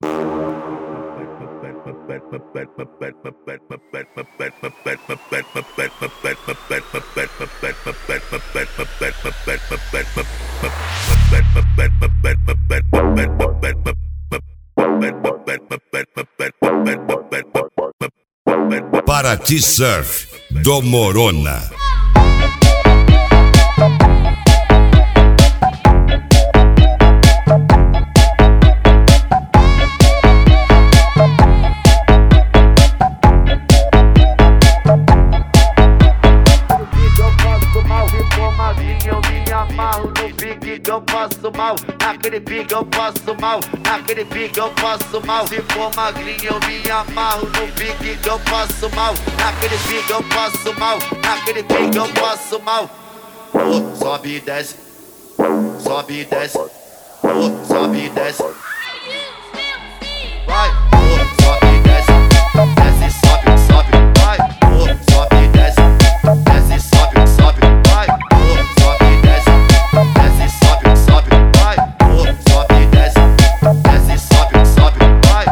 Paraty Surf do Morona. Eu passo mal, naquele pique eu passo mal, naquele pique eu passo mal. Se for magrinho eu me amarro no pique que eu passo mal, naquele pique eu passo mal, naquele pique eu passo mal. Oh, sobe e desce, sobe e desce, oh, sobe e desce. Vai, oh, sobe e desce, desce, sobe, sobe, vai, oh, sobe e desce, desce, sobe, sobe, vai, oh, sobe e desce, desce, sobe, sobe, vai, oh, sobe e desce, desce, sobe, sobe, vai.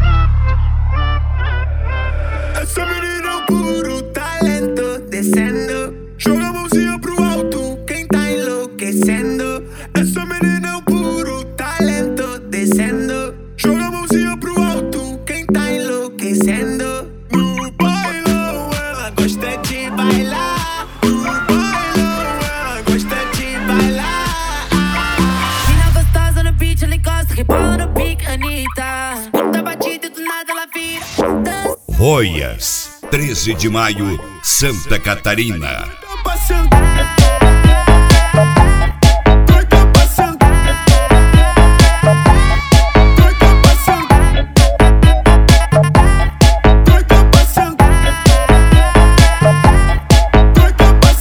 Essa menina é um puro talento, descendo, joga a mãozinha pro alto, quem tá enlouquecendo. Essa menina é um puro talento, descendo, joga a mãozinha pro alto, quem tá enlouquecendo. No bailão ela gosta de bailar, no bailão ela gosta de bailar. Mina gostosa no beat, ela encosta, rebola no pique, Anitta. Muita batida e do nada ela vira dança. Roias, 13 de maio, Santa Catarina. Pra sentar, doida pra sentar, doida pra sentar, doida pra sentar, doida pra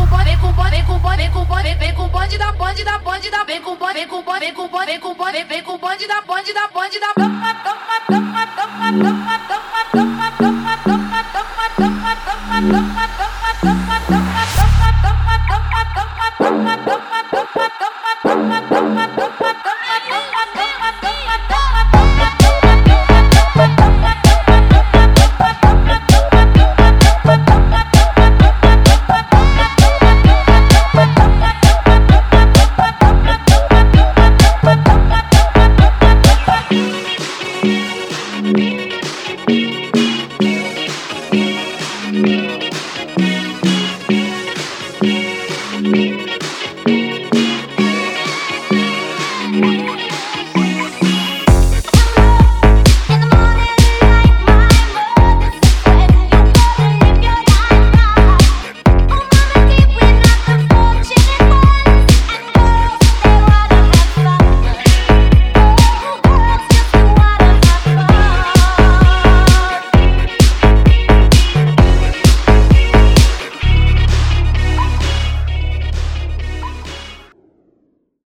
Vem com